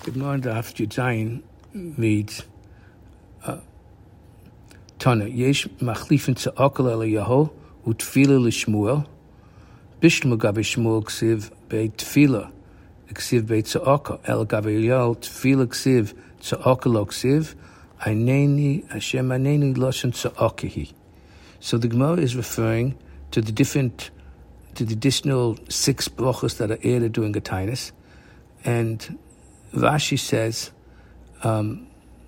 The Gemara in Daf Yud Zayin reads, Tana, Yesh machlifin tza'akal Eliyahu u'tfila l'Shmuel, bishlam gabe Shmuel ksiv beit tfila, ksiv beit tza'akal, el gabe Eliyahu tfila ksiv tza'akal lo ksiv, Eineni Hashem Eineni loshen tza'akahi. So the Gemara is referring to the additional 6 brachos that are added during a tainus, and Rashi says, Tza'aka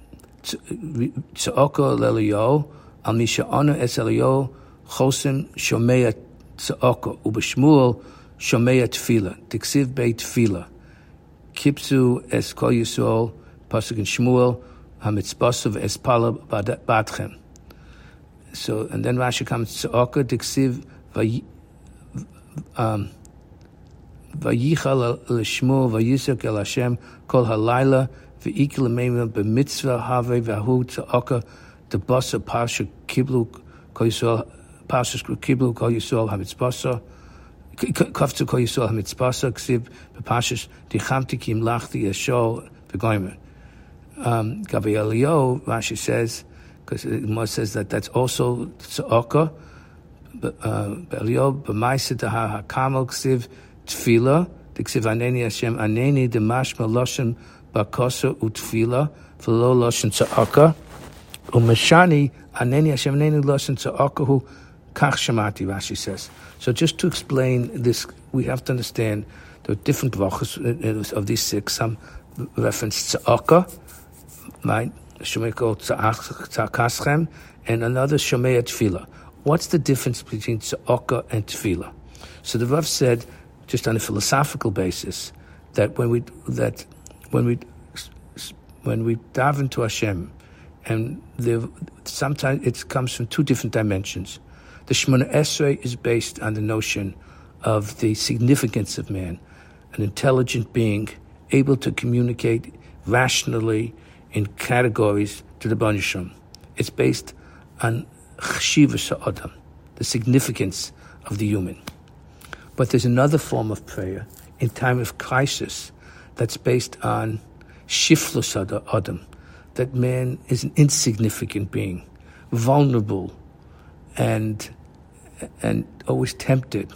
l'Eliyahu, al misha ana es Eliyahu, chosim shomea tza'aka, u'b'shmuel shomea tefila, tiksiv beit tefila, kipsu es kol Yisrael, pasuk in Shmuel, hamitzbasav es pala badchem. So, and then Rashi comes, Tza'aka, tiksiv Vayichal l'Shmuel vayisok el Hashem kol halayla v'ikil meimah b'mitzvah have v'ahu tza'aka debasa pasha kiblu kol Yisrael pasha kiblu kol Yisrael hamitzbasa kaftu kol Yisrael hamitzbasa ksiv b'pashas dichamti kim lachti yeshol v'goymer. Gabi Eliyahu, Rashi says, because it says that that's also tza'aka. Eliyahu b'maisa taha hakamal ksiv tefila, diksiv aneni Hashem aneni demashma loshen bakosa utfila v'lo loshen tza'aka umeshani aneni Hashem aneni loshen tza'aka hu kach shamati, Rashi says. So just to explain this, we have to understand there are different brachos of these 6. Some reference tza'aka, right? Shomei kol tza'akaschem, and another shomei tefila. What's the difference between tza'aka and tefila? So the Rav said, just on a philosophical basis, that when we daven to Hashem, and sometimes it comes from 2 different dimensions. The Shemona Esrei is based on the notion of the significance of man, an intelligent being able to communicate rationally in categories to the Bnei Yisrael. It's based on chshivas ha'adam, the significance of the human. But there's another form of prayer in time of crisis that's based on shiflus adam, that man is an insignificant being, vulnerable, and always tempted.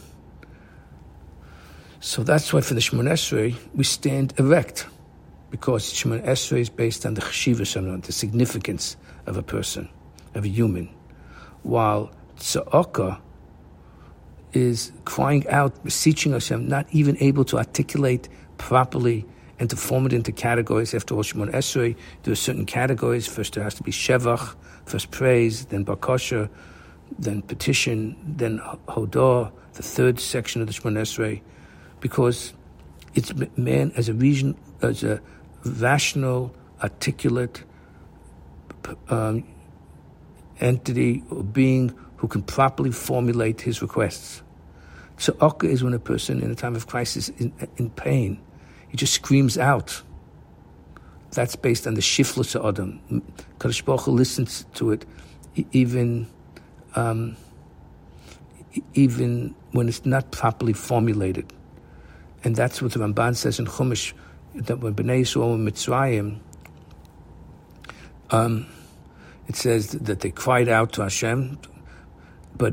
So that's why for the Shemona Esrei we stand erect, because Shemona Esrei is based on the chshivas adam, the significance of a person, of a human, while tza'aka is crying out, beseeching Hashem, not even able to articulate properly and to form it into categories. After all, Shemona Esrei, there are certain categories. First there has to be shevach, first praise, then bakasha, then petition, then hodah, the 3rd section of the Shemona Esrei, because it's man as a rational, articulate entity or being who can properly formulate his requests. Tza'aka is when a person in a time of crisis in pain, he just screams out. That's based on the shiflus ha'adam. Kadosh Baruch Hu listens to it even when it's not properly formulated. And that's what the Ramban says in Chumash, that when Bnei Yisrael were in Mitzrayim, it says that they cried out to Hashem, but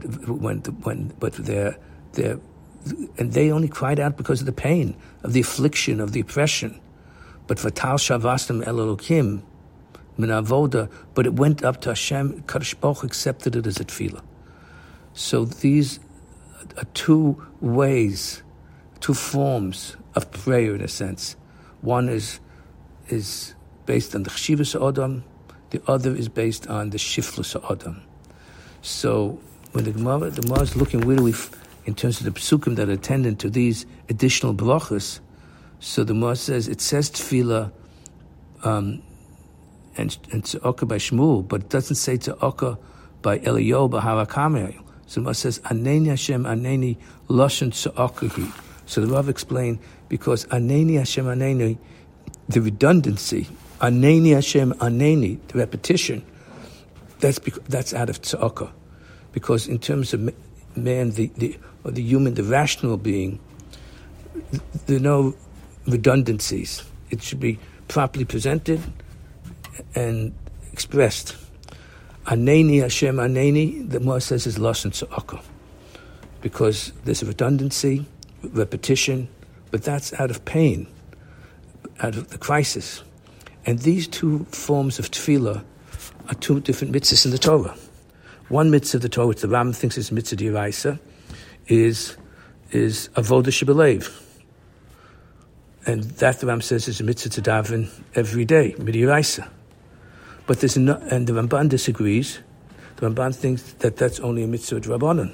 they only cried out because of the pain, of the affliction, of the oppression. But Vatal Shavastam El Elokim Min Avoda, but it went up to Hashem. Kadosh Baruch Hu accepted it as a tefillah. So these are 2 ways, 2 forms of prayer in a sense. One is based on the chshivas ha'adam. The other is based on the shiflus ha'adam. So when the Gemara is looking, where do we, in terms of the psukim that are attendant to these additional brachas, so the Gemara says, it says tefillah and tza'aka by Shmuel, but it doesn't say tza'aka by Eliyahu b'harakamei. So the Gemara says, Aneni Hashem Aneni loshen tza'akahi. So the Rav explained, because Aneni Hashem Aneni, the redundancy, Aneni Hashem Aneni, the repetition, that's out of tza'aka. Because in terms of man, the human, the rational being, there are no redundancies. It should be properly presented and expressed. Aneni Hashem Aneni, the Gemara says, is Lashon Tzedakah, because there's a redundancy, repetition, but that's out of pain, out of the crisis. And these two forms of tefillah are two different mitzvahs in the Torah. One mitzvah of the Torah, which the Rambam thinks is mitzvah d'oraisa, is avodah shebelev. And that, the Rambam says, is a mitzvah to daven every day, mid'oraisa. But there's no, and the Ramban disagrees. The Ramban thinks that that's only a mitzvah d'Rabbanan.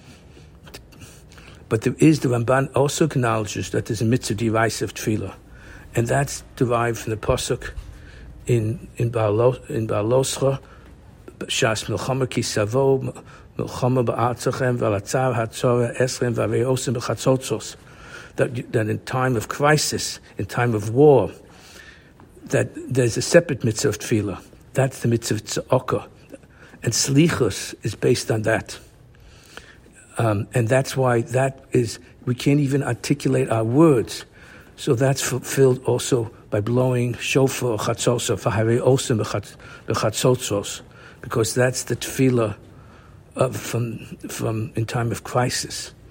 But the Ramban also acknowledges that there's a mitzvah d'oraisa of tefillah, and that's derived from the pasuk in Ba'aloscha, Shas Milchama Ki Savo Milchama Ba'atzachem V'alatzar HaTzorah Esrem V'aveyosim B'chatzotzos, that in time of crisis, in time of war, that there's a separate mitzvah of tefillah. That's the mitzvah of tzedakah, and slichus is based on that. And that's why we can't even articulate our words. So that's fulfilled also by blowing shofar chatzotza, v'harei osim b'chatzotzos, because that's the tefillah from in time of crisis.